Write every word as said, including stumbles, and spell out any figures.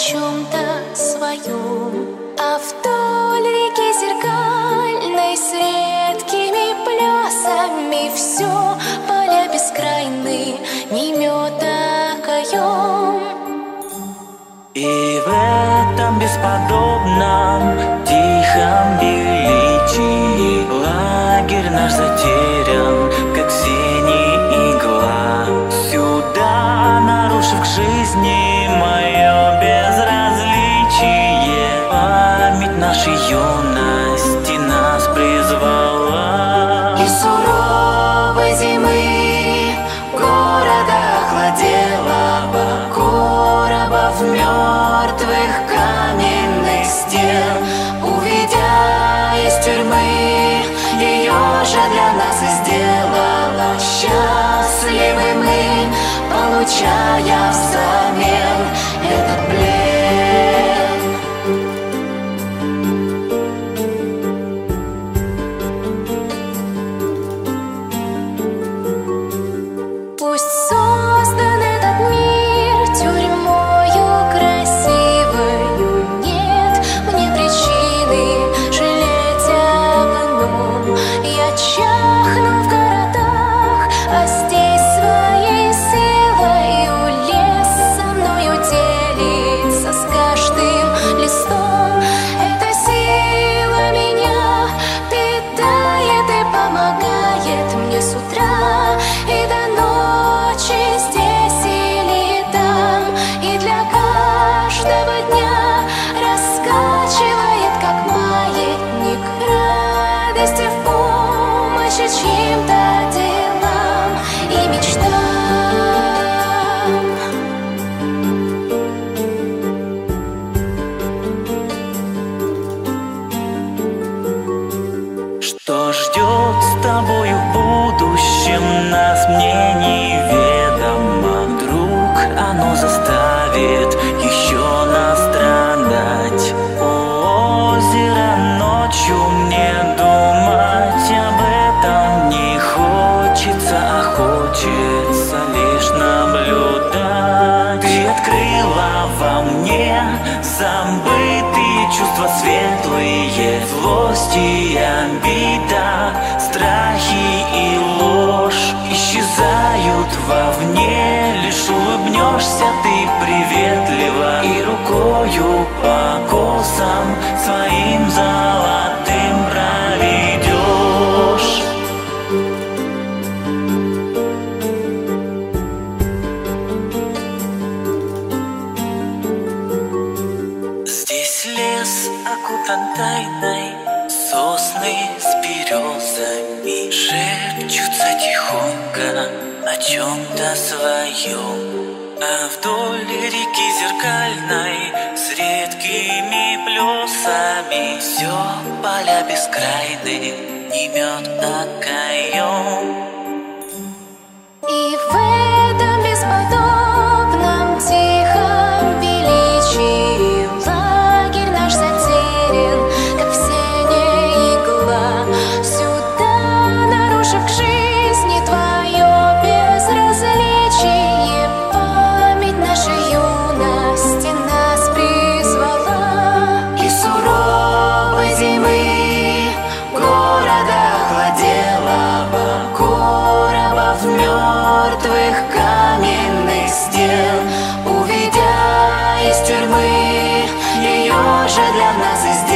чем-то своем, а вдоль реки зеркальной с редкими плесами все поля бескрайны не мед, а окоем. И в этом бесподобном тихом величии лагерь наш затерян, как синий игла. Сюда, нарушив к жизни мое безразличие, память нашей юности нас призвала. И суровой зимы города охладелого, коробов мертвых каменных стен, увидя из тюрьмы, ее же для нас и сделала. Счастливы мы, получая взамен этот плен. Пусть создан этот мир тюрьмою красивою, нет мне причины жалеть об ином. Я чахну в городах, а здесь своей силою лес со мною делится с каждым листом. Эта сила меня питает и помогает мне с утра и до ночи, здесь или там, и для каждого дня раскачивает, как маятник, радости в помощи чьим-то делам и мечтам. Что ждет с тобою в будущем нас, мне неведомо. Вдруг оно заставит еще нас страдать. У озера ночью мне думать об этом не хочется, а хочется лишь наблюдать. Ты открыла во мне забытые чувства светлые, злость и обида, страхи и ложь исчезают вовне. Лишь улыбнешься ты приветливо и рукою по косам своим золотым проведешь. Здесь лес окутан тайной, сосны с березами шепчутся тихонько о чем-то своем. А вдоль реки зеркальной с редкими плесами все поля бескрайны не мед, а окоем. И в этом бесподобном тихом величии лагерь наш затерян, как в сене игла. Сюда, нарушив к жизни твое безразличие, память нашей юности нас призвала. И суровой зимы города охладелого, коробов мертвых каменных стен, увидя из тюрьмы, ее же для нас и сделала.